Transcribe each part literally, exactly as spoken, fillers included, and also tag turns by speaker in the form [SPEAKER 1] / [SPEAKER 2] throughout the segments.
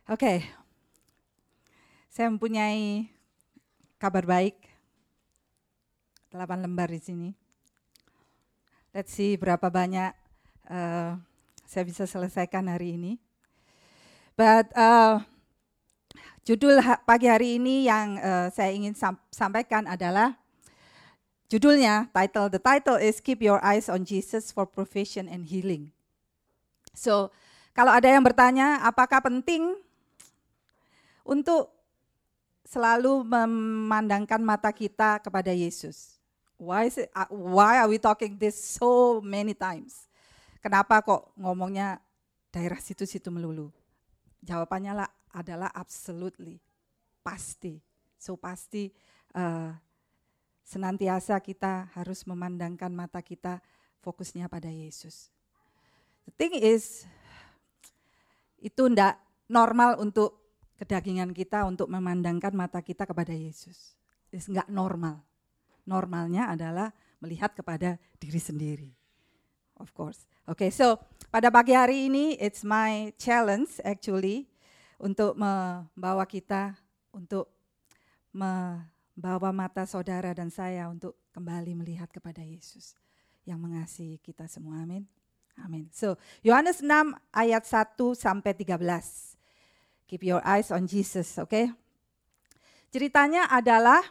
[SPEAKER 1] Oke, saya mempunyai kabar baik. Delapan lembar di sini. Let's see berapa banyak uh, saya bisa selesaikan hari ini. But uh, judul ha- pagi hari ini yang uh, saya ingin sam- sampaikan adalah judulnya, title. The title is Keep Your Eyes on Jesus for Provision and Healing. So, kalau ada yang bertanya, apakah penting untuk selalu memandangkan mata kita kepada Yesus? Why is it, why are we talking this so many times? Kenapa kok ngomongnya daerah situ-situ melulu? Jawabannya lah adalah absolutely, pasti. So pasti uh, senantiasa kita harus memandangkan mata kita fokusnya pada Yesus. The thing is, itu tidak normal untuk kedagingan kita untuk memandangkan mata kita kepada Yesus. Itu enggak normal. Normalnya adalah melihat kepada diri sendiri. Of course. Oke, okay, so pada pagi hari ini it's my challenge actually untuk membawa kita untuk membawa mata saudara dan saya untuk kembali melihat kepada Yesus yang mengasihi kita semua. Amin. Amin. So, Yohanes enam ayat satu sampai tiga belas. Keep your eyes on Jesus, oke? Okay? Ceritanya adalah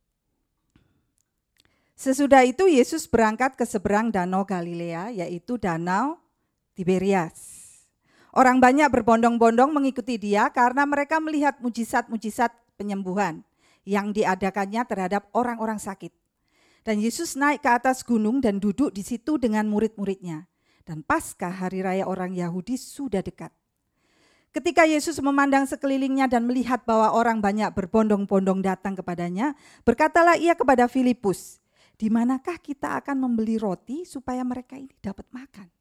[SPEAKER 1] sesudah itu Yesus berangkat ke seberang danau Galilea, yaitu danau Tiberias. Orang banyak berbondong-bondong mengikuti dia karena mereka melihat mujizat-mujizat penyembuhan yang diadakannya terhadap orang-orang sakit. Dan Yesus naik ke atas gunung dan duduk di situ dengan murid-muridnya. Dan Paskah hari raya orang Yahudi sudah dekat. Ketika Yesus memandang sekelilingnya dan melihat bahwa orang banyak berbondong-bondong datang kepadanya, berkatalah ia kepada Filipus, di manakah kita akan membeli roti supaya mereka ini dapat makan?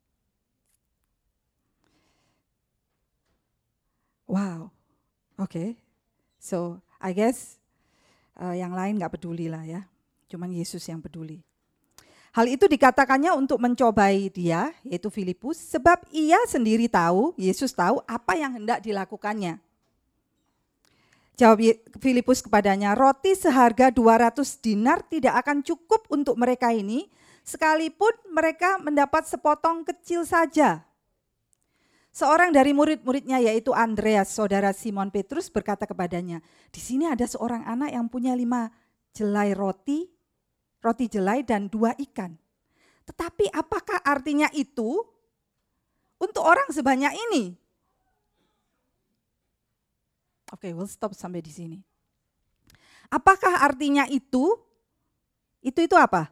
[SPEAKER 1] Wow, oke. Okay. So, I guess uh, yang lain gak peduli lah ya, cuman Yesus yang peduli. Hal itu dikatakannya untuk mencobai dia, yaitu Filipus, sebab ia sendiri tahu, Yesus tahu apa yang hendak dilakukannya. Jawab Filipus kepadanya, roti seharga dua ratus dinar tidak akan cukup untuk mereka ini, sekalipun mereka mendapat sepotong kecil saja. Seorang dari murid-muridnya, yaitu Andreas, saudara Simon Petrus, berkata kepadanya, di sini ada seorang anak yang punya lima jelai roti, roti jelai dan dua ikan. Tetapi apakah artinya itu untuk orang sebanyak ini? Oke, okay, we'll stop sampai di sini. Apakah artinya itu? Itu itu apa?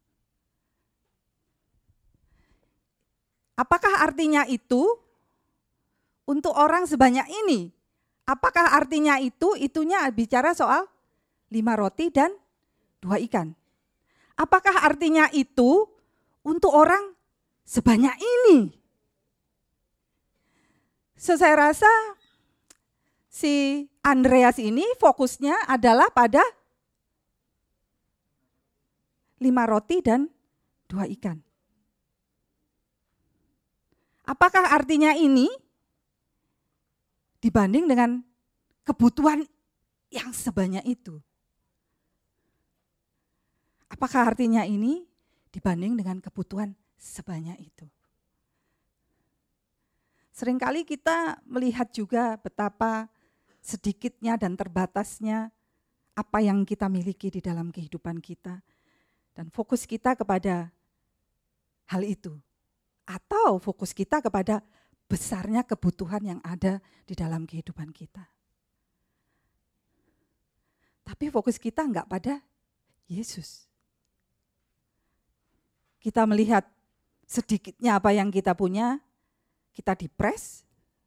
[SPEAKER 1] Apakah artinya itu untuk orang sebanyak ini? Apakah artinya itu? Itunya bicara soal lima roti dan dua ikan. Apakah artinya itu untuk orang sebanyak ini? So, saya rasa si Andreas ini fokusnya adalah pada lima roti dan dua ikan. Apakah artinya ini dibanding dengan kebutuhan yang sebanyak itu? Apakah artinya ini dibanding dengan kebutuhan sebanyak itu? Seringkali kita melihat juga betapa sedikitnya dan terbatasnya apa yang kita miliki di dalam kehidupan kita. Dan fokus kita kepada hal itu. Atau fokus kita kepada besarnya kebutuhan yang ada di dalam kehidupan kita. Tapi fokus kita enggak pada Yesus. Kita melihat sedikitnya apa yang kita punya, kita depres.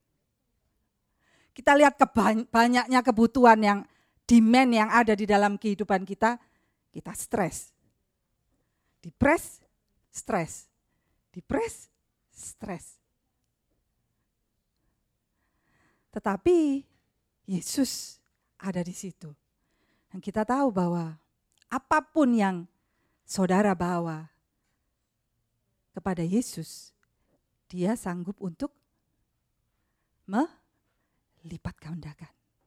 [SPEAKER 1] Kita lihat kebany- banyaknya kebutuhan yang demand yang ada di dalam kehidupan kita, kita stres. Depres, stres. Depres, stres. Tetapi Yesus ada di situ. Dan kita tahu bahwa apapun yang saudara bawa kepada Yesus, dia sanggup untuk lipat gandakan.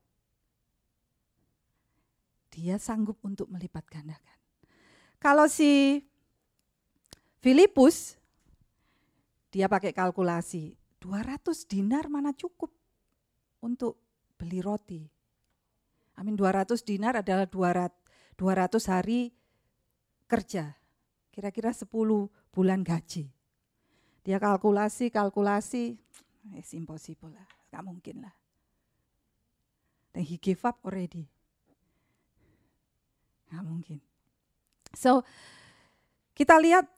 [SPEAKER 1] Dia sanggup untuk melipat gandakan. Kalau si Filipus, dia pakai kalkulasi, dua ratus dinar mana cukup untuk beli roti. Amin, dua ratus dinar adalah dua ratus hari kerja. Kira-kira sepuluh bulan gaji. Dia kalkulasi, kalkulasi, it's impossible lah, gak mungkin lah. Dan he gave up already. Gak mungkin. So, kita lihat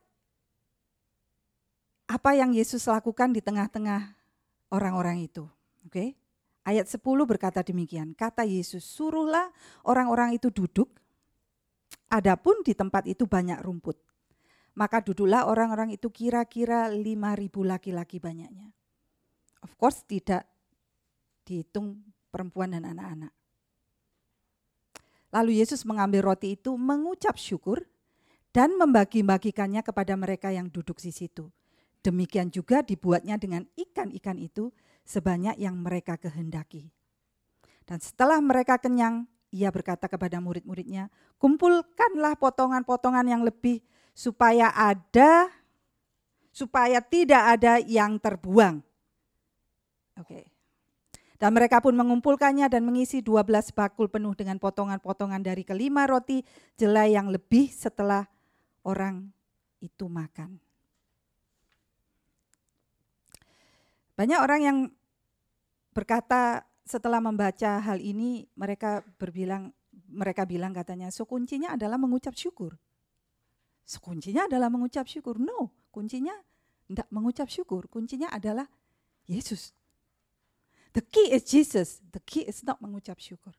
[SPEAKER 1] apa yang Yesus lakukan di tengah-tengah orang-orang itu. Oke? Okay? Ayat sepuluh berkata demikian, kata Yesus, suruhlah orang-orang itu duduk, adapun di tempat itu banyak rumput. Maka duduklah orang-orang itu kira-kira lima ribu laki-laki banyaknya. Of course tidak dihitung perempuan dan anak-anak. Lalu Yesus mengambil roti itu, mengucap syukur, dan membagi-bagikannya kepada mereka yang duduk di situ. Demikian juga dibuatnya dengan ikan-ikan itu, sebanyak yang mereka kehendaki. Dan setelah mereka kenyang, ia berkata kepada murid-muridnya, kumpulkanlah potongan-potongan yang lebih, supaya ada, supaya tidak ada yang terbuang. Oke. Okay. Dan mereka pun mengumpulkannya dan mengisi dua belas bakul penuh dengan potongan-potongan dari kelima roti jelai yang lebih setelah orang itu makan. Banyak orang yang berkata setelah membaca hal ini, mereka berbilang, mereka bilang katanya, so kuncinya adalah mengucap syukur. So kuncinya adalah mengucap syukur. No, kuncinya tidak mengucap syukur. Kuncinya adalah Yesus. The key is Jesus. The key is not mengucap syukur.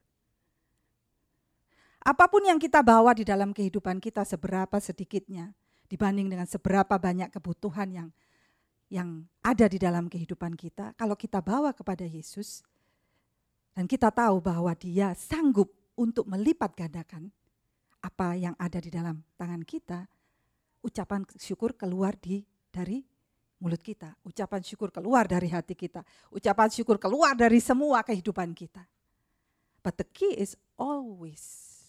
[SPEAKER 1] Apapun yang kita bawa di dalam kehidupan kita, seberapa sedikitnya dibanding dengan seberapa banyak kebutuhan yang yang ada di dalam kehidupan kita, kalau kita bawa kepada Yesus dan kita tahu bahwa Dia sanggup untuk melipat gandakan apa yang ada di dalam tangan kita, ucapan syukur keluar di dari mulut kita, ucapan syukur keluar dari hati kita, ucapan syukur keluar dari semua kehidupan kita. But the key is always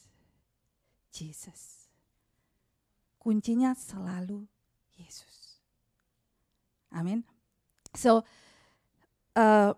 [SPEAKER 1] Jesus. Kuncinya selalu Yesus. Amin. So, uh,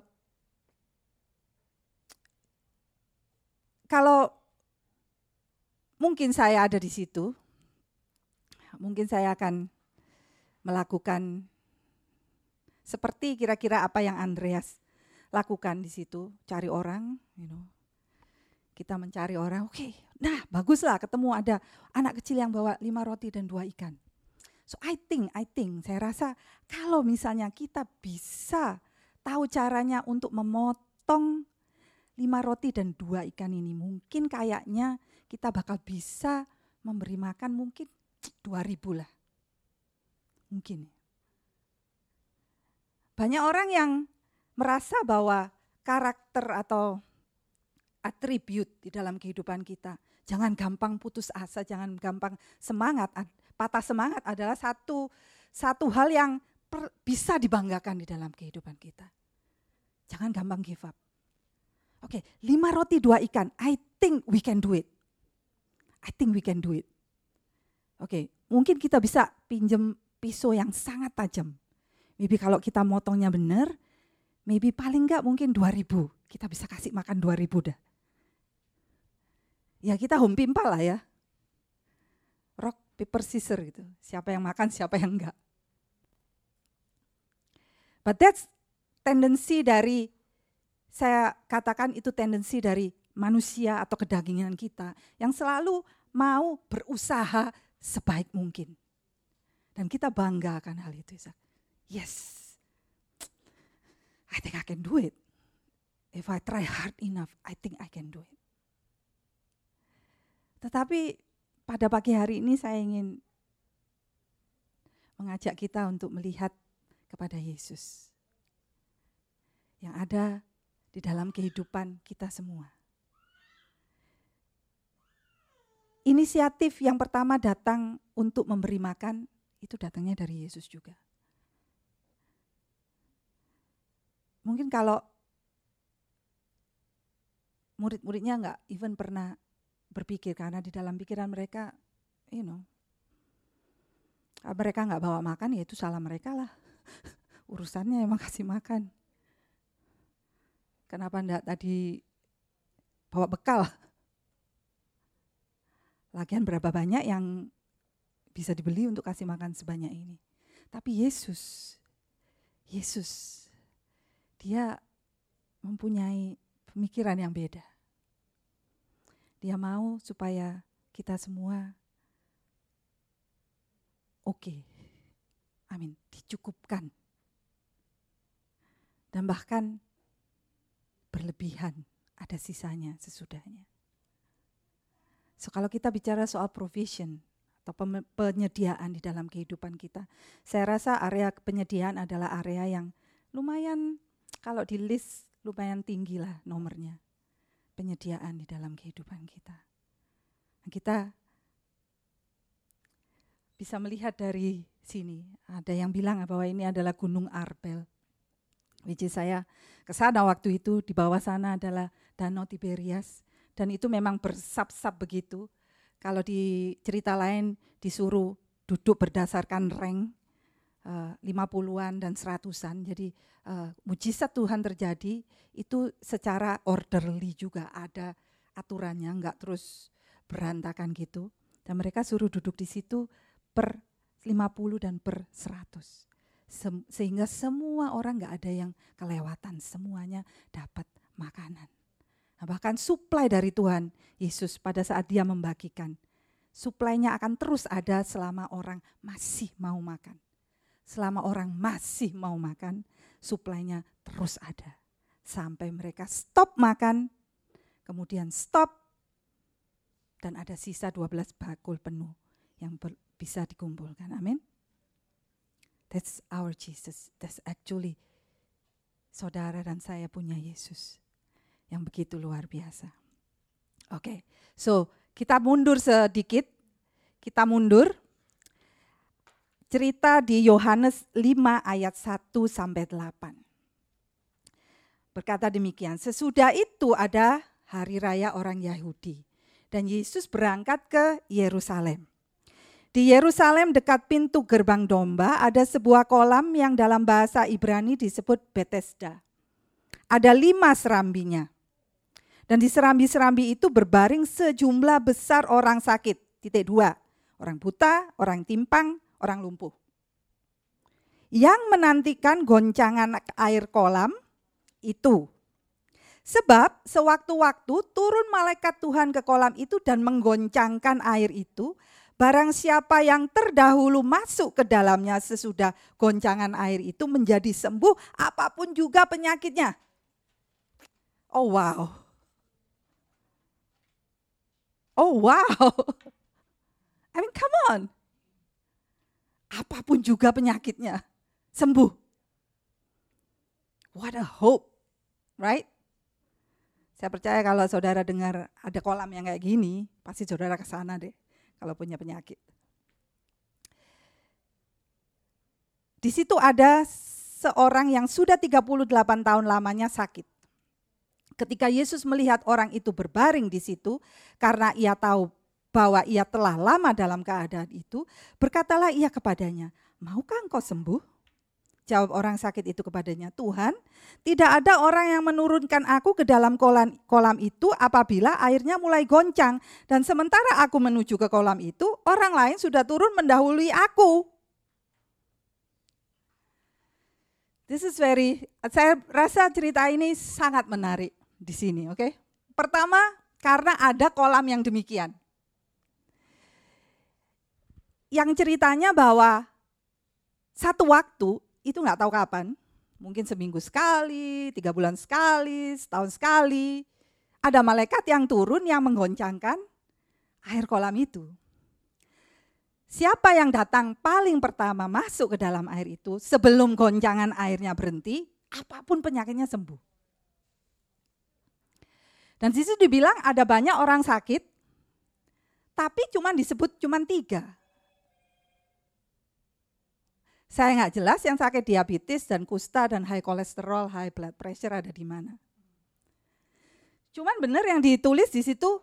[SPEAKER 1] kalau mungkin saya ada di situ, mungkin saya akan melakukan seperti kira-kira apa yang Andreas lakukan di situ, cari orang, you know. Kita mencari orang, oke, okay, nah baguslah ketemu ada anak kecil yang bawa lima roti dan dua ikan. So I think, I think, saya rasa kalau misalnya kita bisa tahu caranya untuk memotong lima roti dan dua ikan ini, mungkin kayaknya kita bakal bisa memberi makan mungkin dua ribu lah. Mungkin. Banyak orang yang merasa bahwa karakter atau atribut di dalam kehidupan kita, jangan gampang putus asa, jangan gampang semangat. Patah semangat adalah satu satu hal yang per, bisa dibanggakan di dalam kehidupan kita. Jangan gampang give up. Oke, okay, lima roti dua ikan. I think we can do it. I think we can do it. Oke, okay, mungkin kita bisa pinjam pisau yang sangat tajam. Maybe kalau kita motongnya benar, maybe paling enggak mungkin dua ribu. Kita bisa kasih makan dua ribu dah. Ya kita home pimpal lah ya. Rock, paper, scissors gitu. Siapa yang makan, siapa yang enggak. But that's tendensi dari, saya katakan itu tendensi dari manusia atau kedagingan kita yang selalu mau berusaha sebaik mungkin. Dan kita bangga akan hal itu. Yes, I think I can do it. If I try hard enough, I think I can do it. Tetapi pada pagi hari ini saya ingin mengajak kita untuk melihat kepada Yesus yang ada di dalam kehidupan kita semua. Inisiatif yang pertama datang untuk memberi makan, itu datangnya dari Yesus juga. Mungkin kalau murid-muridnya nggak even pernah berpikir, karena di dalam pikiran mereka, you know, mereka nggak bawa makan, ya itu salah mereka lah. Urusannya emang kasih makan. Kenapa enggak tadi bawa bekal? Lagian berapa banyak yang bisa dibeli untuk kasih makan sebanyak ini. Tapi Yesus, Yesus, dia mempunyai pemikiran yang beda. Dia mau supaya kita semua oke, okay. Amin, dicukupkan. Dan bahkan berlebihan, ada sisanya sesudahnya. So kalau kita bicara soal provision atau penyediaan di dalam kehidupan kita, saya rasa area penyediaan adalah area yang lumayan, kalau di list lumayan tinggi lah nomornya. Penyediaan di dalam kehidupan kita. Kita bisa melihat dari sini, ada yang bilang bahwa ini adalah Gunung Arbel. Which is saya ke sana waktu itu, di bawah sana adalah Danau Tiberias, dan itu memang bersab-sab begitu. Kalau di cerita lain disuruh duduk berdasarkan rank, uh, lima puluhan dan seratusan, jadi uh, mujizat Tuhan terjadi, itu secara orderly juga, ada aturannya, enggak terus berantakan gitu. Dan mereka suruh duduk di situ per lima puluh dan per seratus. Sem- sehingga semua orang enggak ada yang kelewatan, semuanya dapat makanan. Nah, bahkan suplai dari Tuhan Yesus pada saat dia membagikan, suplainya akan terus ada selama orang masih mau makan. Selama orang masih mau makan, suplainya terus ada. Sampai mereka stop makan, kemudian stop, dan ada sisa dua belas bakul penuh yang ber, bisa dikumpulkan. Amin. That's our Jesus. That's actually saudara dan saya punya Yesus yang begitu luar biasa. Oke, okay. So kita mundur sedikit, kita mundur. Cerita di Yohanes lima ayat satu sampai delapan. Berkata demikian, sesudah itu ada hari raya orang Yahudi dan Yesus berangkat ke Yerusalem. Di Yerusalem dekat pintu gerbang domba ada sebuah kolam yang dalam bahasa Ibrani disebut Bethesda. Ada lima serambinya. Dan di serambi-serambi itu berbaring sejumlah besar orang sakit. Titik dua, orang buta, orang timpang, orang lumpuh. Yang menantikan goncangan air kolam itu. Sebab sewaktu-waktu turun malaikat Tuhan ke kolam itu dan menggoncangkan air itu. Barang siapa yang terdahulu masuk ke dalamnya sesudah goncangan air itu menjadi sembuh apapun juga penyakitnya. Oh wow. Oh wow. I mean come on. Apapun juga penyakitnya, sembuh. What a hope, right? Saya percaya kalau saudara dengar ada kolam yang kayak gini, pasti saudara ke sana deh kalau punya penyakit. Di situ ada seorang yang sudah tiga puluh delapan tahun lamanya sakit. Ketika Yesus melihat orang itu berbaring di situ, karena ia tahu bahwa ia telah lama dalam keadaan itu, berkatalah ia kepadanya, maukah engkau sembuh? Jawab orang sakit itu kepadanya, Tuhan, tidak ada orang yang menurunkan aku ke dalam kolam, kolam itu apabila airnya mulai goncang. Dan sementara aku menuju ke kolam itu, orang lain sudah turun mendahului aku. This is very, saya rasa cerita ini sangat menarik di sini, oke? Okay? Pertama, karena ada kolam yang demikian. Yang ceritanya bahwa satu waktu, itu nggak tahu kapan, mungkin seminggu sekali, tiga bulan sekali, setahun sekali, ada malaikat yang turun yang menggoncangkan air kolam itu. Siapa yang datang paling pertama masuk ke dalam air itu, sebelum goncangan airnya berhenti, apapun penyakitnya sembuh. Dan di situ dibilang ada banyak orang sakit, tapi cuma disebut cuma tiga. Saya nggak jelas yang sakit diabetes dan kusta dan high kolesterol, high blood pressure ada di mana. Cuman benar yang ditulis di situ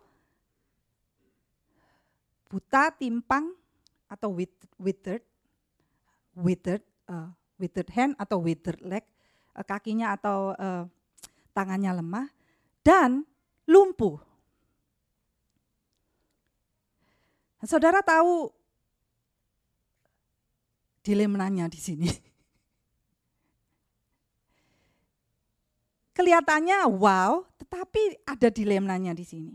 [SPEAKER 1] buta, timpang, atau withered, withered, uh, withered hand atau withered leg, uh, kakinya atau uh, tangannya lemah, dan lumpuh. Saudara tahu dilemanya di sini. Kelihatannya wow, tetapi ada dilemanya di sini.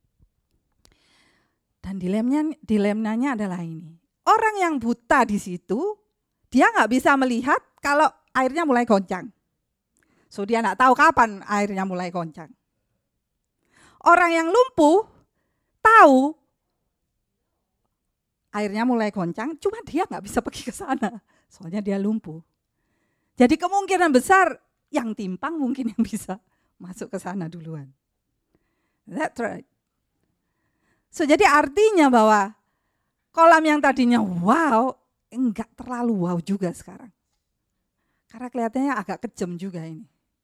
[SPEAKER 1] Dan dilemanya, dilemanya adalah ini. Orang yang buta di situ, dia nggak bisa melihat kalau airnya mulai goncang. So dia nggak tahu kapan airnya mulai goncang. Orang yang lumpuh tahu airnya mulai goncang, cuma dia nggak bisa pergi ke sana, soalnya dia lumpuh. Jadi kemungkinan besar yang timpang mungkin yang bisa masuk ke sana duluan. That's right. So jadi artinya bahwa kolam yang tadinya wow, enggak terlalu wow juga sekarang. Karena kelihatannya agak kejam juga ini.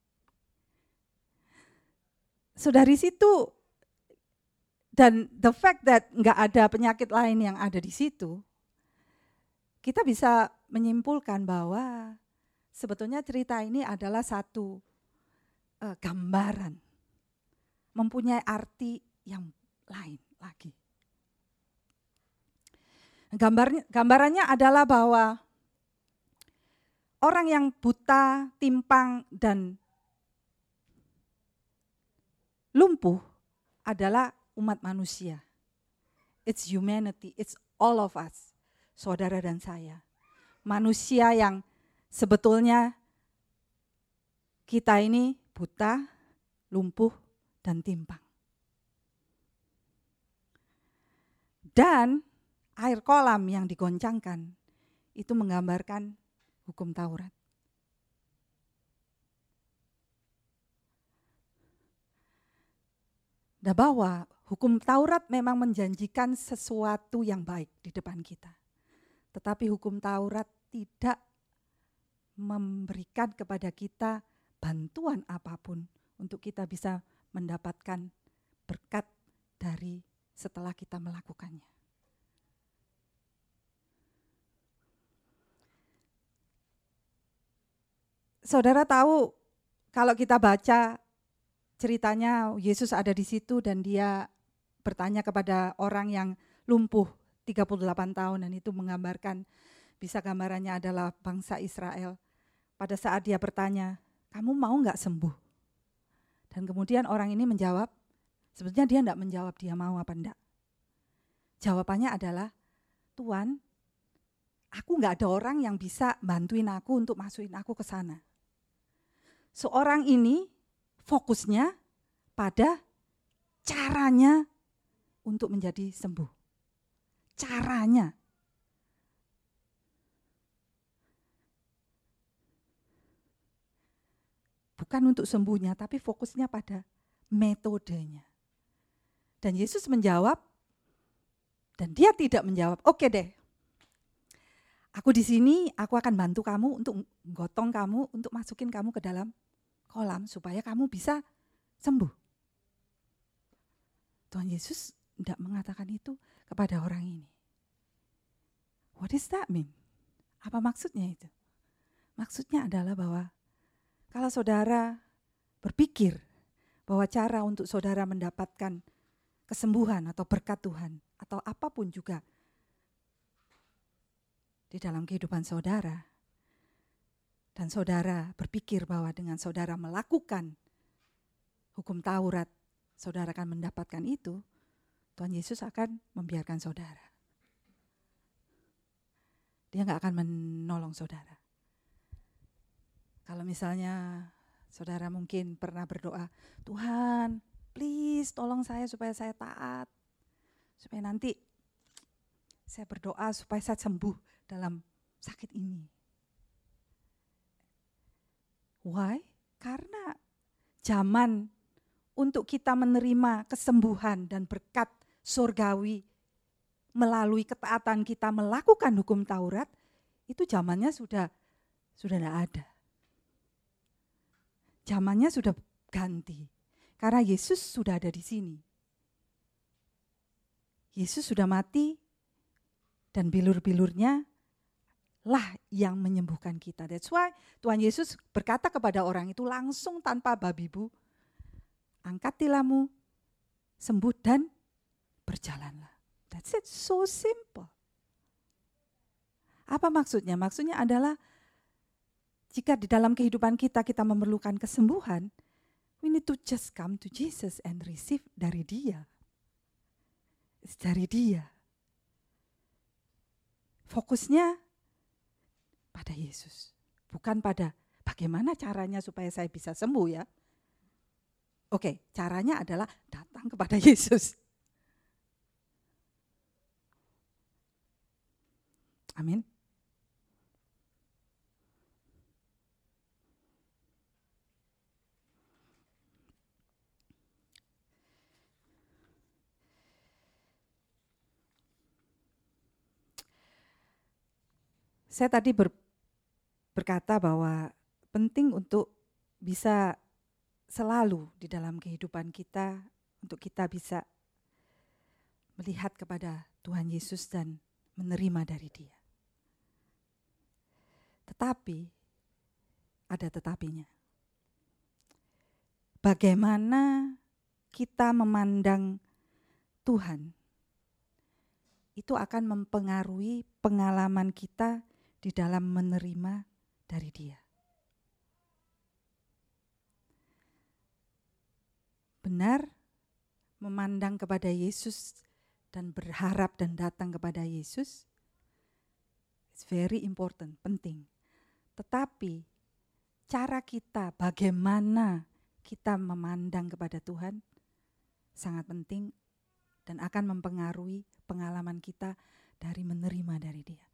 [SPEAKER 1] So dari situ, dan the fact that enggak ada penyakit lain yang ada di situ, kita bisa menyimpulkan bahwa sebetulnya cerita ini adalah satu uh, gambaran, mempunyai arti yang lain lagi. Gambarnya, gambarannya adalah bahwa orang yang buta, timpang, dan lumpuh adalah umat manusia. It's humanity, it's all of us, saudara dan saya. Manusia yang sebetulnya kita ini buta, lumpuh, dan timpang. Dan air kolam yang digoncangkan itu menggambarkan hukum Taurat. Dan bahwa hukum Taurat memang menjanjikan sesuatu yang baik di depan kita. Tetapi hukum Taurat tidak memberikan kepada kita bantuan apapun untuk kita bisa mendapatkan berkat dari setelah kita melakukannya. Saudara tahu kalau kita baca ceritanya Yesus ada di situ dan dia bertanya kepada orang yang lumpuh tiga puluh delapan tahun, dan itu menggambarkan, bisa gambarannya adalah bangsa Israel. Pada saat dia bertanya, kamu mau gak sembuh? Dan kemudian orang ini menjawab, sebetulnya dia tidak menjawab dia mau apa enggak. Jawabannya adalah, Tuhan, aku gak ada orang yang bisa bantuin aku untuk masukin aku ke sana. Seorang ini fokusnya pada caranya untuk menjadi sembuh. Caranya. Bukan untuk sembuhnya, tapi fokusnya pada metodenya. Dan Yesus menjawab, dan dia tidak menjawab, oke deh, aku di sini, aku akan bantu kamu untuk gotong kamu, untuk masukin kamu ke dalam kolam supaya kamu bisa sembuh. Tuhan Yesus tidak mengatakan itu kepada orang ini. What does that mean? Apa maksudnya itu? Maksudnya adalah bahwa kalau saudara berpikir bahwa cara untuk saudara mendapatkan kesembuhan atau berkat Tuhan atau apapun juga di dalam kehidupan saudara, dan saudara berpikir bahwa dengan saudara melakukan hukum Taurat, saudara akan mendapatkan itu, Tuhan Yesus akan membiarkan saudara. Dia gak akan menolong saudara. Kalau misalnya saudara mungkin pernah berdoa, Tuhan, please tolong saya supaya saya taat. Supaya nanti saya berdoa supaya saya sembuh dalam sakit ini. Why? Karena zaman untuk kita menerima kesembuhan dan berkat surgawi melalui ketaatan kita melakukan hukum Taurat, itu zamannya sudah sudah tidak ada. Zamannya sudah ganti. Karena Yesus sudah ada di sini. Yesus sudah mati dan bilur-bilurnya lah yang menyembuhkan kita. That's why Tuhan Yesus berkata kepada orang itu langsung tanpa babi bu, angkat tilammu, sembuh dan berjalanlah. That's it, so simple. Apa maksudnya? Maksudnya adalah jika di dalam kehidupan kita, kita memerlukan kesembuhan, we need to just come to Jesus and receive dari Dia. It's dari Dia. Fokusnya pada Yesus. Bukan pada bagaimana caranya supaya saya bisa sembuh ya. Oke, caranya adalah datang kepada Yesus. Amin. Saya tadi ber, berkata bahwa penting untuk bisa selalu di dalam kehidupan kita, untuk kita bisa melihat kepada Tuhan Yesus dan menerima dari Dia. Tetapi, ada tetapinya. Bagaimana kita memandang Tuhan, itu akan mempengaruhi pengalaman kita di dalam menerima dari Dia. Benar, memandang kepada Yesus dan berharap dan datang kepada Yesus, it's very important, penting. Tetapi cara kita, bagaimana kita memandang kepada Tuhan, sangat penting dan akan mempengaruhi pengalaman kita dari menerima dari Dia.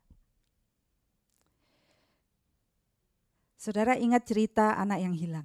[SPEAKER 1] Saudara ingat cerita anak yang hilang.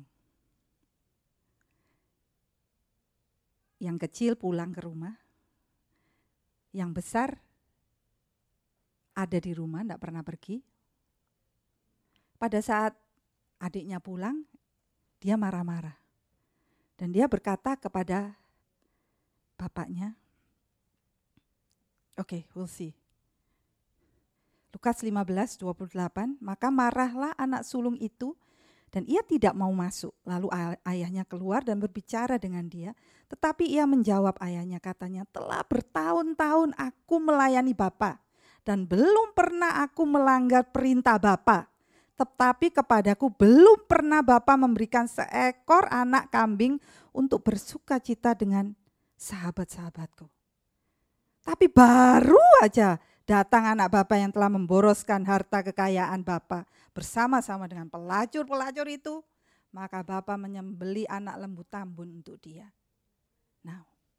[SPEAKER 1] Yang kecil pulang ke rumah, yang besar ada di rumah, tidak pernah pergi. Pada saat adiknya pulang, dia marah-marah. Dan dia berkata kepada bapaknya, oke, okay, we'll see. Lukas lima belas dua puluh delapan, maka marahlah anak sulung itu dan ia tidak mau masuk. Lalu ayahnya keluar dan berbicara dengan dia, tetapi ia menjawab ayahnya, katanya, telah bertahun-tahun aku melayani Bapa dan belum pernah aku melanggar perintah Bapa. Tetapi kepadaku belum pernah Bapa memberikan seekor anak kambing untuk bersuka cita dengan sahabat-sahabatku. Tapi baru aja datang anak Bapa yang telah memboroskan harta kekayaan Bapa bersama-sama dengan pelacur-pelacur itu, maka Bapa menyembeli anak lembu tambun untuk dia. Now,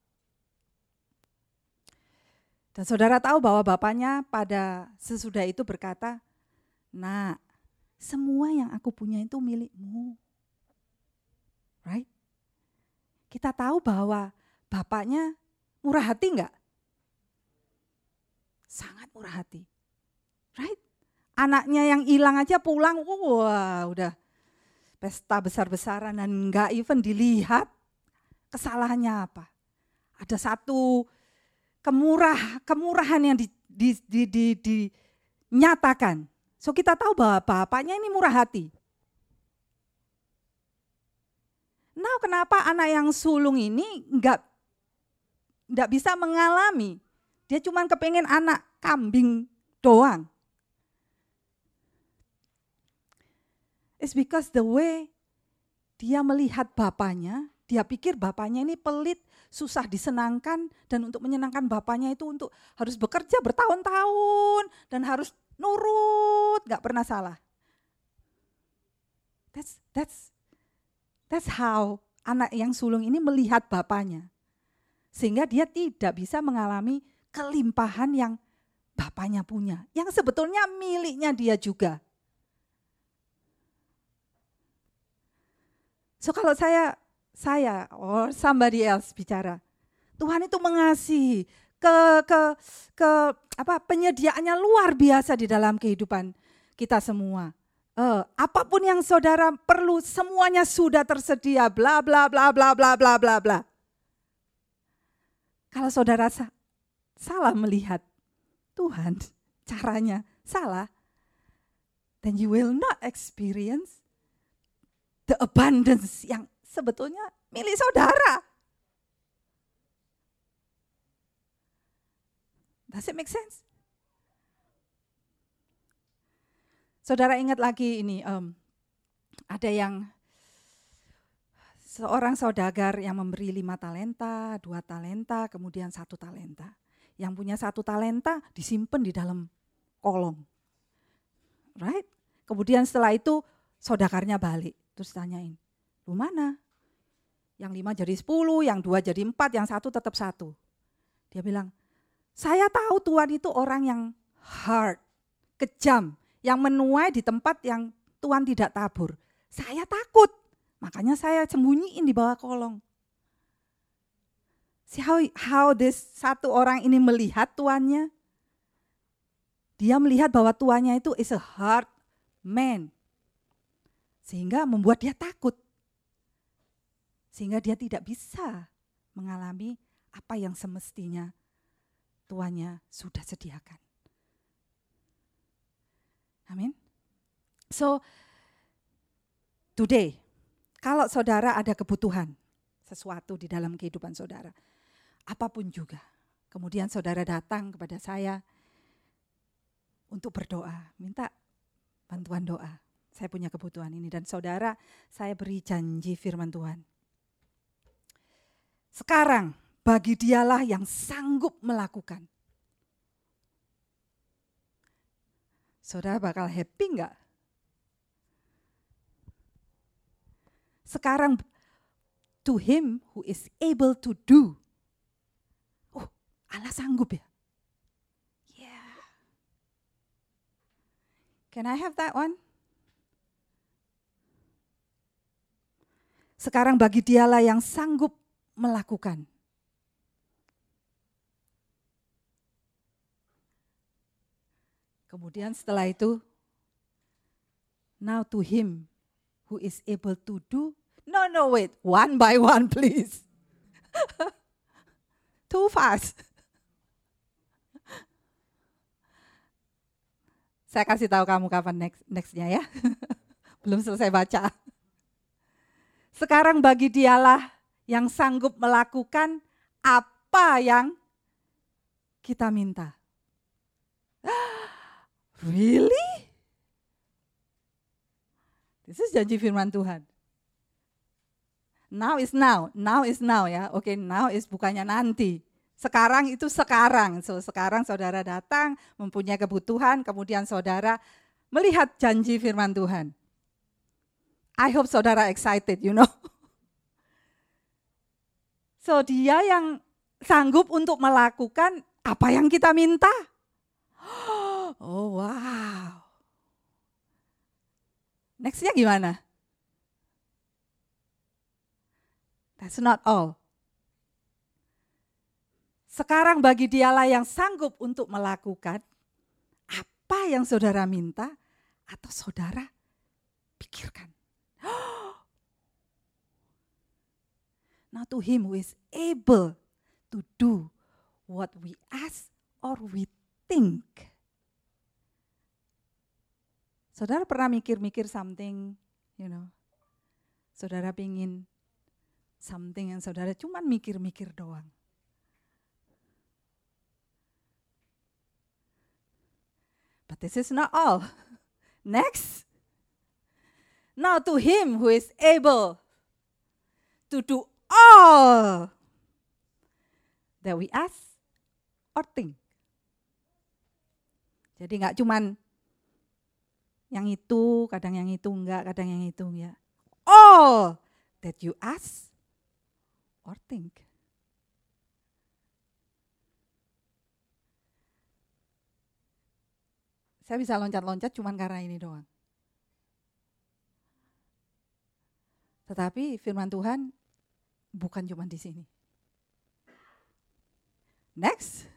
[SPEAKER 1] dan saudara tahu bahwa bapaknya pada sesudah itu berkata, nah, semua yang aku punya itu milikmu. Right? Kita tahu bahwa bapaknya murah hati enggak? Sangat murah hati. Right? Anaknya yang hilang aja pulang, wah udah pesta besar-besaran dan enggak even dilihat kesalahannya apa. Ada satu kemurah, kemurahan yang di, di, di, di, dinyatakan. So kita tahu bahwa bapaknya ini murah hati. Nah, kenapa anak yang sulung ini enggak, enggak bisa mengalami? Dia cuma kepengen anak kambing doang. It's because the way dia melihat bapaknya, dia pikir bapaknya ini pelit, susah disenangkan, dan untuk menyenangkan bapaknya itu untuk harus bekerja bertahun-tahun dan harus nurut, gak pernah salah. That's that's that's how anak yang sulung ini melihat bapaknya. Sehingga dia tidak bisa mengalami kelimpahan yang bapaknya punya, yang sebetulnya miliknya dia juga. So kalau saya, saya or somebody else bicara, Tuhan itu mengasihi, ke ke ke apa penyediaannya luar biasa di dalam kehidupan kita semua. uh, apapun yang saudara perlu, semuanya sudah tersedia, bla bla bla bla bla bla bla bla. Kalau saudara sa- salah melihat Tuhan, caranya salah, then you will not experience the abundance yang sebetulnya milik saudara. Does it make sense? Saudara ingat lagi ini, um, ada yang seorang saudagar yang memberi lima talenta, dua talenta, kemudian satu talenta. Yang punya satu talenta disimpan di dalam kolong. Right? Kemudian setelah itu saudagarnya balik. Terus tanyain, lu mana? Yang lima jadi sepuluh, yang dua jadi empat, yang satu tetap satu. Dia bilang, saya tahu Tuhan itu orang yang hard, kejam, yang menuai di tempat yang Tuhan tidak tabur. Saya takut, makanya saya sembunyiin di bawah kolong. See how, how this satu orang ini melihat tuannya? Dia melihat bahwa tuannya itu is a hard man. Sehingga membuat dia takut. Sehingga dia tidak bisa mengalami apa yang semestinya tuannya sudah sediakan. Amin. So, today, kalau saudara ada kebutuhan sesuatu di dalam kehidupan saudara, apapun juga, kemudian saudara datang kepada saya untuk berdoa, minta bantuan doa. Saya punya kebutuhan ini dan saudara, saya beri janji firman Tuhan. Sekarang bagi dialah yang sanggup melakukan. Saudara bakal happy enggak? Sekarang to him who is able to do. Oh, Allah sanggup ya? Yeah. Can I have that one? Sekarang bagi dialah yang sanggup melakukan. Kemudian setelah itu, now to him who is able to do. No, no, wait. One by one, please. Too fast. Saya kasih tahu kamu kapan next nextnya ya. Belum selesai baca. Sekarang bagi dialah yang sanggup melakukan apa yang kita minta. Really? This is janji firman Tuhan. Now is now, now is now ya. Oke, okay, now is bukannya nanti. Sekarang itu sekarang. So sekarang saudara datang mempunyai kebutuhan, kemudian saudara melihat janji firman Tuhan. I hope saudara excited, you know. So dia yang sanggup untuk melakukan apa yang kita minta. Oh wow. Nextnya gimana? That's not all. Sekarang bagi dialah yang sanggup untuk melakukan apa yang saudara minta atau saudara pikirkan. Now to him who is able to do what we ask or we think. Saudara pernah mikir-mikir something, you know, saudara pingin something yang saudara cuma mikir-mikir doang. But this is not all. Next. Now to him who is able to do all that we ask or think. Jadi enggak cuman yang itu, kadang yang itu enggak, kadang yang itu ya. All that you ask or think. Saya bisa loncat-loncat cuman karena ini doang. Tetapi firman Tuhan bukan cuma di sini. Next.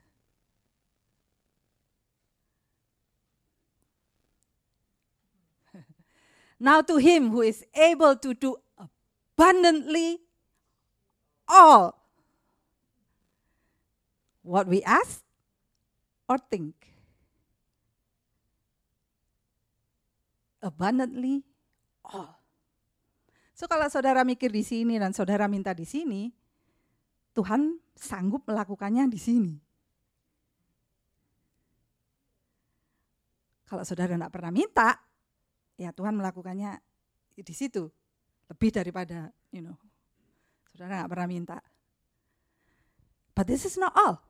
[SPEAKER 1] Now to him who is able to do abundantly all what we ask or think. Abundantly all. So kalau saudara mikir di sini dan saudara minta di sini, Tuhan sanggup melakukannya di sini. Kalau saudara tidak pernah minta, ya Tuhan melakukannya di situ. Lebih daripada, you know, saudara tidak pernah minta. But this is not all.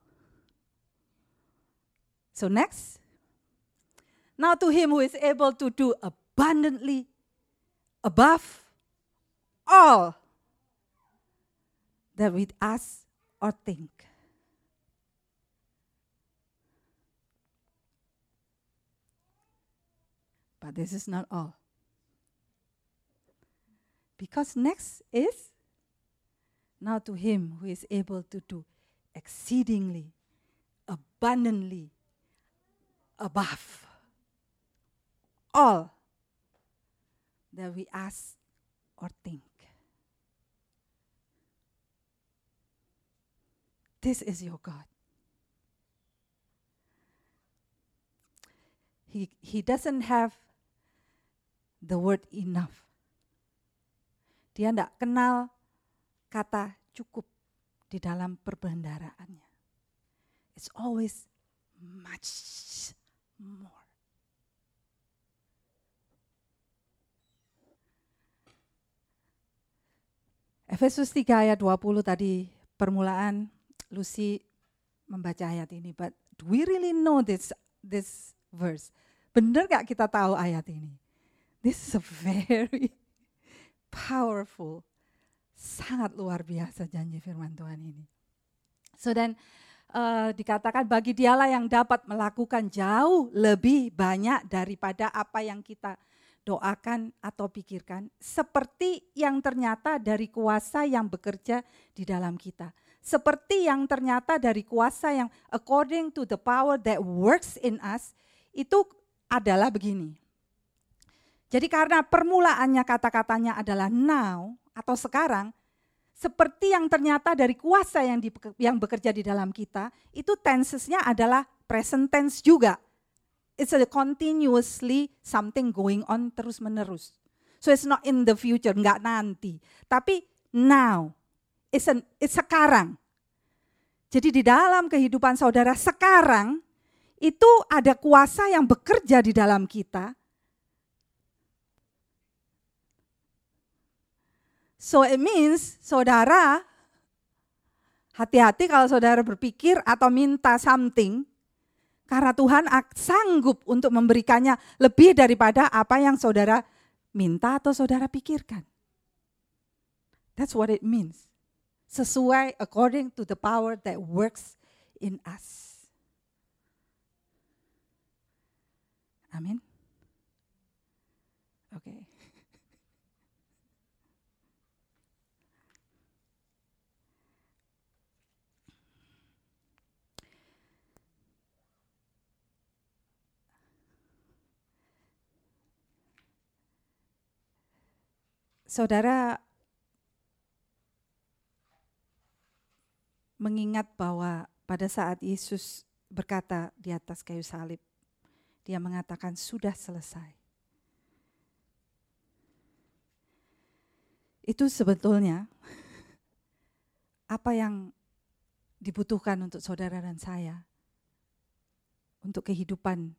[SPEAKER 1] So next, now to him who is able to do abundantly above all that we ask or think. But this is not all. Because next is, now to him who is able to do exceedingly, abundantly, above all that we ask or think. This is your God. He, he doesn't have the word enough. Dia tidak kenal kata cukup di dalam perbendaharaannya. It's always much more. Efesus tiga ayat dua puluh tadi permulaan Lucy membaca ayat ini. But do we really know this this verse? Benar gak kita tahu ayat ini? This is a very powerful, sangat luar biasa janji firman Tuhan ini. So dan uh, dikatakan bagi dialah yang dapat melakukan jauh lebih banyak daripada apa yang kita doakan atau pikirkan, seperti yang ternyata dari kuasa yang bekerja di dalam kita. Seperti yang ternyata dari kuasa yang according to the power that works in us, itu adalah begini. Jadi karena permulaannya kata-katanya adalah now atau sekarang, seperti yang ternyata dari kuasa yang, di, yang bekerja di dalam kita, itu tensesnya adalah present tense juga. It's a continuously something going on terus-menerus. So it's not in the future, enggak nanti. Tapi now, it's, an, it's sekarang. Jadi di dalam kehidupan saudara sekarang, itu ada kuasa yang bekerja di dalam kita. So it means saudara, hati-hati kalau saudara berpikir atau minta something, karena Tuhan sanggup untuk memberikannya lebih daripada apa yang saudara minta atau saudara pikirkan. That's what it means. Sesuai according to the power that works in us. Amin. Oke. Okay. Saudara mengingat bahwa pada saat Yesus berkata di atas kayu salib, dia mengatakan sudah selesai. Itu sebetulnya apa yang dibutuhkan untuk saudara dan saya, untuk kehidupan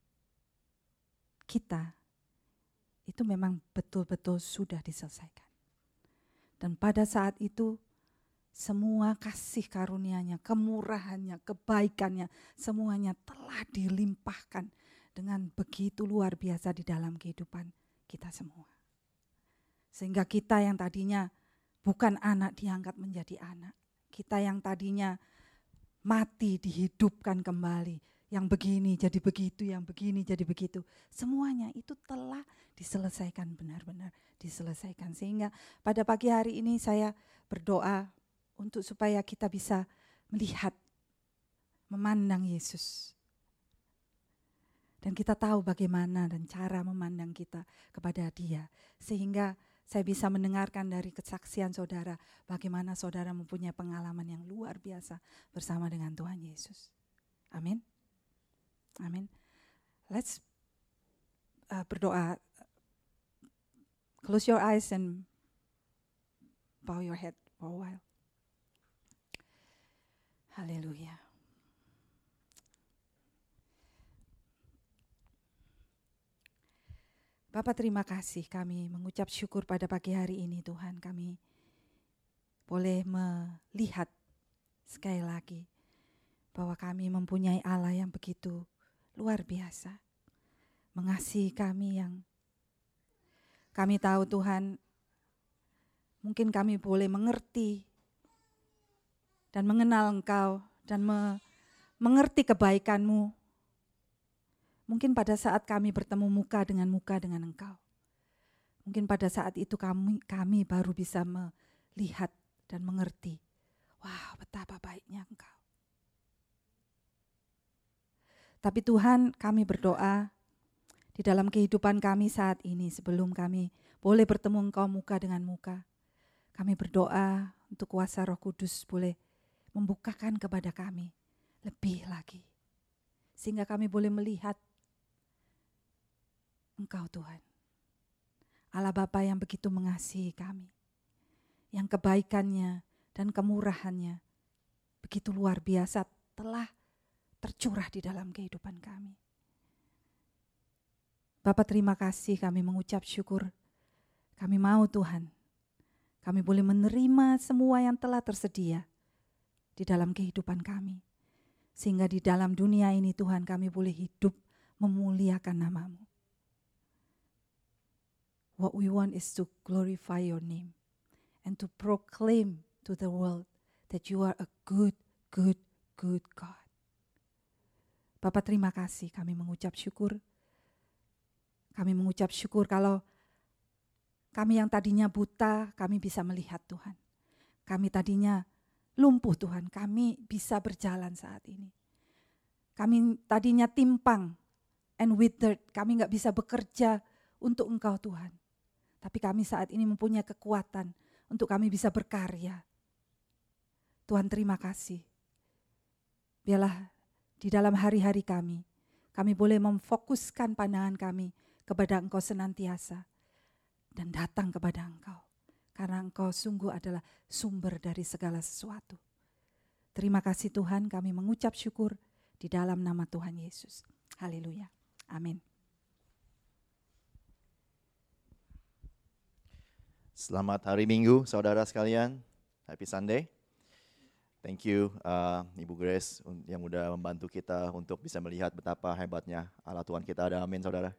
[SPEAKER 1] kita, itu memang betul-betul sudah diselesaikan. Dan pada saat itu, semua kasih karunia-Nya, kemurahannya, kebaikannya, semuanya telah dilimpahkan dengan begitu luar biasa di dalam kehidupan kita semua. Sehingga kita yang tadinya bukan anak diangkat menjadi anak. Kita yang tadinya mati dihidupkan kembali. Yang begini jadi begitu, yang begini jadi begitu. Semuanya itu telah diselesaikan benar-benar, diselesaikan. Sehingga pada pagi hari ini saya berdoa untuk supaya kita bisa melihat, memandang Yesus. Dan kita tahu bagaimana dan cara memandang kita kepada Dia. Sehingga saya bisa mendengarkan dari kesaksian saudara, bagaimana saudara mempunyai pengalaman yang luar biasa bersama dengan Tuhan Yesus. Amin. Amin. Let's uh, berdoa. Close your eyes and bow your head for a while. Haleluya. Bapak, terima kasih, kami mengucap syukur pada pagi hari ini Tuhan. Kami boleh melihat sekali lagi bahwa kami mempunyai Allah yang begitu luar biasa. Mengasihi kami, yang kami tahu Tuhan, mungkin kami boleh mengerti dan mengenal Engkau dan me- mengerti kebaikan-Mu. Mungkin pada saat kami bertemu muka dengan muka dengan Engkau. Mungkin pada saat itu kami, kami baru bisa melihat dan mengerti. Wah, betapa baiknya Engkau. Tapi Tuhan, kami berdoa di dalam kehidupan kami saat ini, sebelum kami boleh bertemu Engkau muka dengan muka. Kami berdoa untuk kuasa Roh Kudus boleh membukakan kepada kami lebih lagi. Sehingga kami boleh melihat Engkau Tuhan, Allah Bapa yang begitu mengasihi kami, yang kebaikannya dan kemurahannya begitu luar biasa telah tercurah di dalam kehidupan kami. Bapa, terima kasih, kami mengucap syukur. Kami mau Tuhan, kami boleh menerima semua yang telah tersedia di dalam kehidupan kami. Sehingga di dalam dunia ini Tuhan kami boleh hidup memuliakan nama-Mu. What we want is to glorify your name and to proclaim to the world that you are a good, good, good God. Bapak, terima kasih, kami mengucap syukur. Kami mengucap syukur kalau kami yang tadinya buta, kami bisa melihat Tuhan. Kami tadinya lumpuh Tuhan, kami bisa berjalan saat ini. Kami tadinya timpang and withered, kami gak bisa bekerja untuk Engkau Tuhan. Tapi kami saat ini mempunyai kekuatan untuk kami bisa berkarya. Tuhan, terima kasih. Biarlah di dalam hari-hari kami, kami boleh memfokuskan pandangan kami kepada Engkau senantiasa dan datang kepada Engkau. Karena Engkau sungguh adalah sumber dari segala sesuatu. Terima kasih Tuhan, kami mengucap syukur di dalam nama Tuhan Yesus. Haleluya. Amin.
[SPEAKER 2] Selamat hari Minggu, saudara sekalian. Happy Sunday. Thank you uh, Ibu Grace yang udah membantu kita untuk bisa melihat betapa hebatnya Allah Tuhan kita ada. Amin, saudara.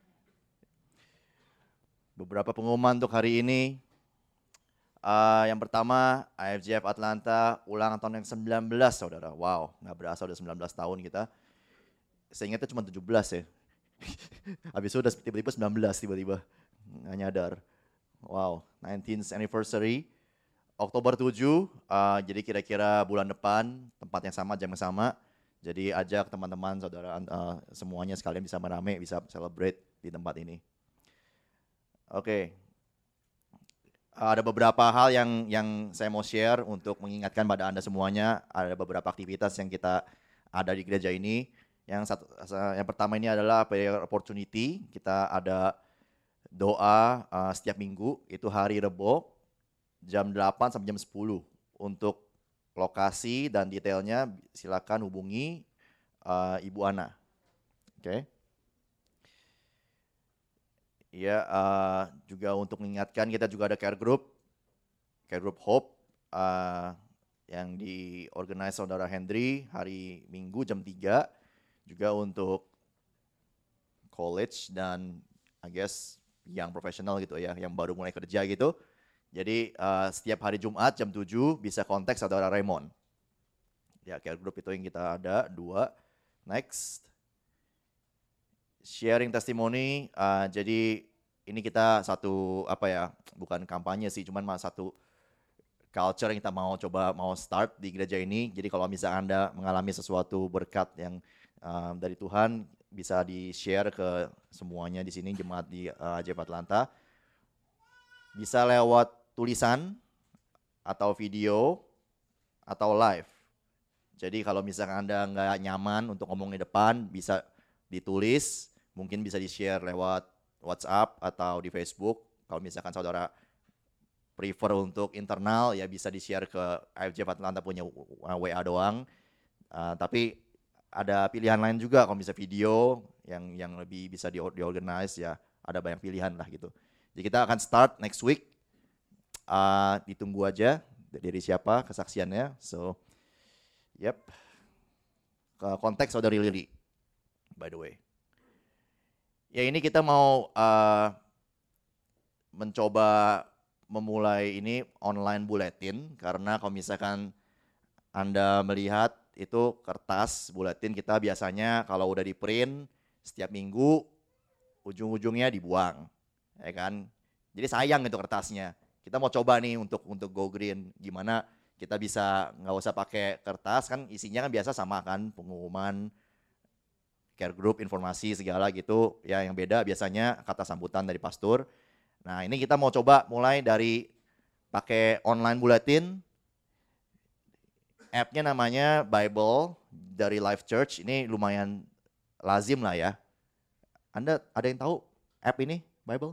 [SPEAKER 2] Beberapa pengumuman untuk hari ini. Uh, yang pertama, I F J F Atlanta ulang tahun yang sembilan belas, saudara. Wow, gak berasa udah sembilan belas tahun kita. Saya ingatnya cuma tujuh belas ya. Habis itu udah tiba-tiba sembilan belas, tiba-tiba. Gak nyadar. Wow, nineteenth anniversary, Oktober tujuh, uh, jadi kira-kira bulan depan, tempat yang sama, jam yang sama. Jadi ajak teman-teman, saudara, uh, semuanya sekalian bisa merame, bisa celebrate di tempat ini. Oke, okay. uh, ada beberapa hal yang yang saya mau share untuk mengingatkan pada Anda semuanya. Ada beberapa aktivitas yang kita ada di gereja ini. Yang satu, yang pertama ini adalah prayer opportunity. Kita ada doa uh, setiap minggu, itu hari Rebo jam delapan sampai jam sepuluh. Untuk lokasi dan detailnya silakan hubungi uh, Ibu Ana. Oke. Okay. Ya, uh, juga untuk mengingatkan kita juga ada care group, care group Hope uh, yang diorganize saudara Hendry hari Minggu jam tiga, juga untuk college dan I guess yang profesional gitu ya, yang baru mulai kerja gitu. Jadi uh, setiap hari Jumat jam tujuh bisa kontak saudara Raymond. Ya, care group itu yang kita ada, dua. Next. Sharing testimony, uh, jadi ini kita satu, apa ya, bukan kampanye sih, cuman satu culture yang kita mau coba, mau start di gereja ini. Jadi kalau misalnya Anda mengalami sesuatu berkat yang uh, dari Tuhan, bisa di-share ke semuanya di sini jemaat di uh, I J F Atlanta. Bisa lewat tulisan atau video atau live. Jadi kalau misalkan Anda nggak nyaman untuk ngomong di depan, bisa ditulis, mungkin bisa di-share lewat WhatsApp atau di Facebook. Kalau misalkan saudara prefer untuk internal, ya bisa di-share ke I F J F Atlanta punya W A doang. Uh, tapi ada pilihan lain juga, kalau bisa video yang yang lebih bisa di organize, ya ada banyak pilihan lah gitu. Jadi kita akan start next week. Uh, ditunggu aja dari siapa kesaksiannya. So, yep. Ke konteks saudari Lily, by the way. Ya ini kita mau uh, mencoba memulai ini online bulletin, karena kalau misalkan Anda melihat itu kertas bulletin kita biasanya kalau udah di print setiap minggu ujung-ujungnya dibuang, ya kan? Jadi sayang itu kertasnya. Kita mau coba nih untuk untuk go green, gimana kita bisa nggak usah pakai kertas, kan isinya kan biasa sama kan, pengumuman, care group, informasi segala gitu. Ya yang beda biasanya kata sambutan dari pastor. Nah ini kita mau coba mulai dari pakai online bulletin. App-nya namanya Bible dari Life Church. Ini lumayan lazim lah ya. Anda ada yang tahu app ini Bible?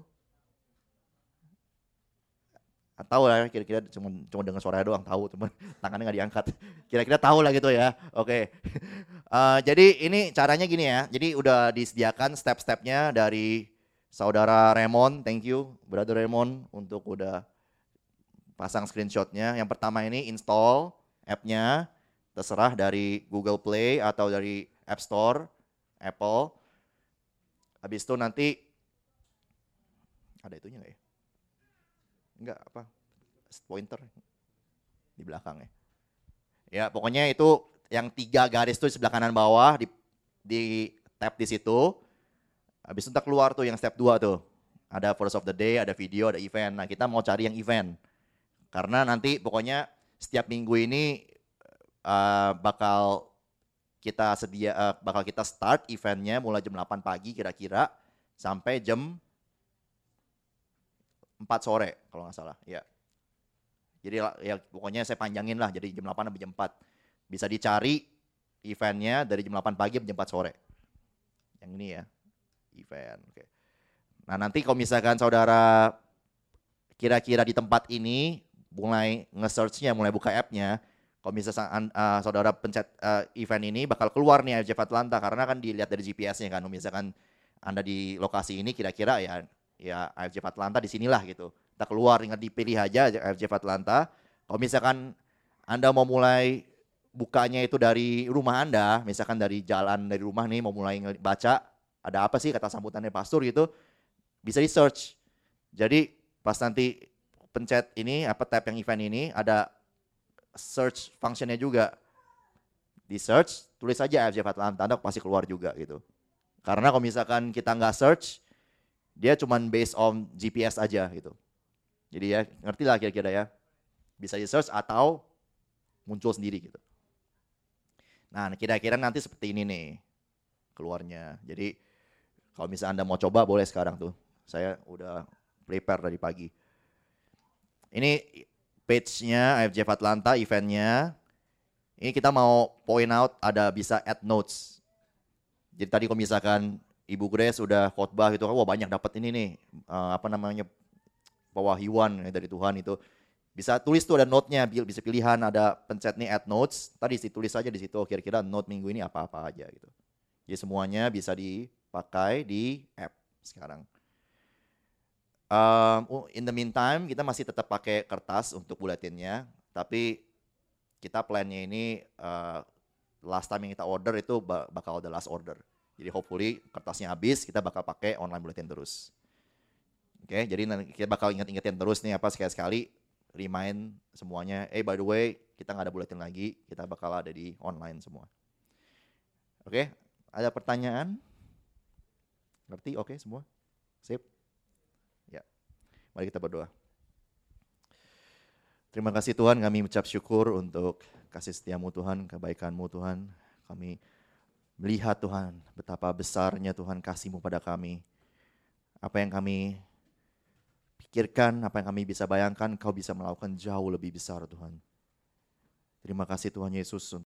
[SPEAKER 2] Tahu lah, kira-kira cuma cuma dengar suara doang tahu, teman tangannya nggak diangkat. Kira-kira tahu lah gitu ya. Oke. Okay. Uh, jadi ini caranya gini ya. Jadi udah disediakan step-stepnya dari saudara Raymond. Thank you, Brother Raymond, untuk udah pasang screenshotnya. Yang pertama ini install app-nya, terserah dari Google Play atau dari App Store, Apple. Habis itu nanti ada itunya nggak ya? Enggak, apa, pointer di belakang ya. Ya pokoknya itu yang tiga garis tuh di sebelah kanan bawah, di, di tap di situ. Habis itu kita keluar tuh yang step dua tuh. Ada first of the day, ada video, ada event. Nah kita mau cari yang event. Karena nanti pokoknya setiap minggu ini uh, bakal kita sedia, uh, bakal kita start eventnya mulai jam delapan pagi kira-kira sampai jam empat sore kalau nggak salah, ya. Jadi ya pokoknya saya panjangin lah, jadi jam delapan sampai jam empat. Bisa dicari eventnya dari jam delapan pagi sampai jam empat sore. Yang ini ya, event. Oke. Nah nanti kalau misalkan saudara kira-kira di tempat ini mulai nge-search-nya, mulai buka app-nya, kalau misalkan uh, saudara pencet uh, event ini bakal keluar nih I F J F Atlanta, karena kan dilihat dari G P S-nya kan. Kalau misalkan Anda di lokasi ini kira-kira ya ya I F J F Atlanta di sinilah gitu. Kita keluar, tinggal dipilih aja I F J F Atlanta. Kalau misalkan Anda mau mulai bukanya itu dari rumah Anda, misalkan dari jalan dari rumah nih mau mulai baca, ada apa sih kata sambutannya pastor gitu, bisa di search. Jadi pas nanti pencet ini, apa tab yang event ini, ada search functionnya juga. Di search, tulis aja I F J F Atlanta, Anda pasti keluar juga gitu. Karena kalau misalkan kita nggak search, dia cuman based on G P S aja gitu. Jadi ya, ngerti lah kira-kira ya. Bisa di search atau muncul sendiri gitu. Nah kira-kira nanti seperti ini nih keluarnya. Jadi kalau misalnya Anda mau coba boleh sekarang tuh. Saya udah prepare dari pagi. Ini page-nya I F J F Atlanta, event-nya. Ini kita mau point out ada bisa add notes. Jadi tadi kalau misalkan Ibu Grace udah khotbah gitu, wah banyak dapat ini nih, uh, apa namanya, pewahyuan ya, dari Tuhan itu. Bisa tulis tuh, ada note-nya, bisa pilihan, ada pencet nih add notes, tadi ditulis aja di situ kira-kira note minggu ini apa-apa aja gitu. Jadi semuanya bisa dipakai di app sekarang. Um, in the meantime kita masih tetap pakai kertas untuk buletinnya, tapi kita plannya ini uh, last time yang kita order itu bakal the last order. Jadi hopefully kertasnya habis, kita bakal pakai online bulletin terus. Oke, okay, jadi nanti kita bakal ingat-ingatin terus nih apa sekali-sekali remind semuanya. Eh by the way, kita nggak ada bulletin lagi, kita bakal ada di online semua. Oke, okay, ada pertanyaan? Ngerti? Oke okay, semua? Sip? Ya, mari kita berdoa. Terima kasih Tuhan, kami ucap syukur untuk kasih setiamu Tuhan, kebaikanmu Tuhan. Kami melihat Tuhan betapa besarnya Tuhan kasih-Mu pada kami. Apa yang kami pikirkan, apa yang kami bisa bayangkan, Kau bisa melakukan jauh lebih besar Tuhan. Terima kasih Tuhan Yesus